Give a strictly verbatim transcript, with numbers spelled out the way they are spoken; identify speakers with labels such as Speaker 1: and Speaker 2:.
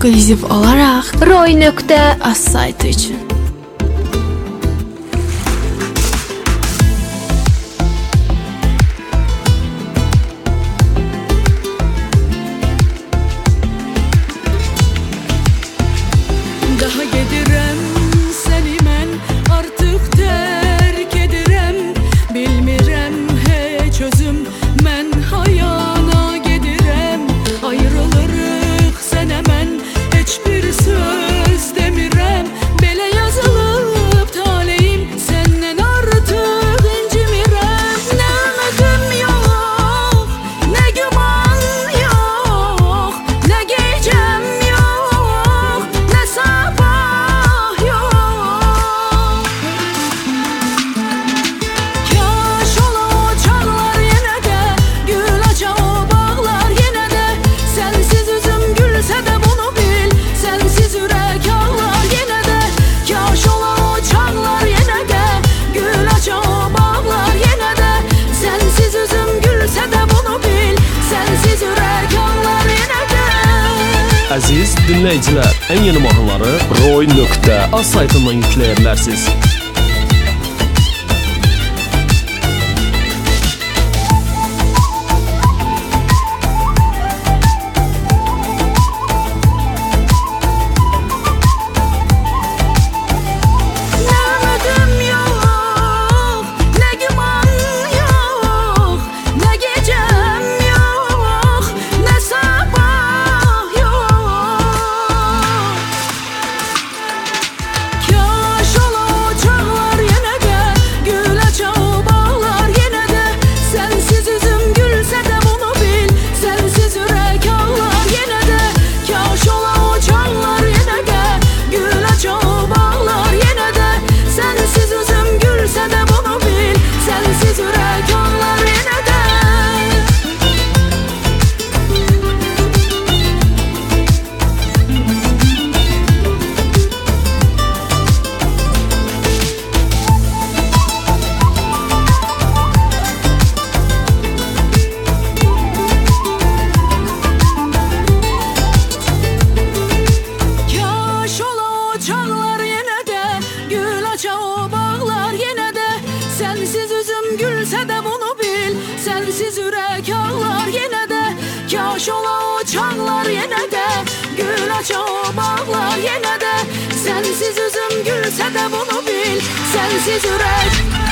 Speaker 1: ekskluziv olarak roy nokta az saytı için.
Speaker 2: Daha gedirem seni men artık terk edirem bilmirem hiç özüm men hayana gedirem ayrılırıq sene men hiçbir söz demirem bele yazılıp taleyim senden artık incimirem ne ümidim yok ne güman yok ne gecem yok ne sabah yok kaş ola o çağlar yine de gül aça o bağlar yine de sensiz üzüm gülse de bunu bil sensiz yürek ağlar yine de kaş ola o çağlar yine de gül aça o bağlar yine de sensiz üzüm gülse de bunu bil sensiz yürek ağlar yine de.
Speaker 3: Aziz dinleyiciler, en yeni mahnıları roy nokta az saytından yükleyebilirsiniz.
Speaker 2: Ne ümidim yok, ne güman yok, ne gecem yok, ne sabah yok. Kaş ola o çağlar yine de, gül aça o bağlar yine de, sensiz üzüm gülse de bunu bil, sensiz yürek ağlar yine de. Kaş ola o çağlar yine de, gül aça o bağlar yine de, sensiz üzüm gülse de bunu bil, sensiz yürek ağlar yine de. Kaş ola o çağlar yine de, gül aça o bağlar yine de, sensiz üzüm gülse de bunu bil, sensiz yürek ağlar yine de. Kaş ola o çağlar yine de, gül aça o bağlar yine de, sensiz üzüm gülse de bunu bil, sensiz yürek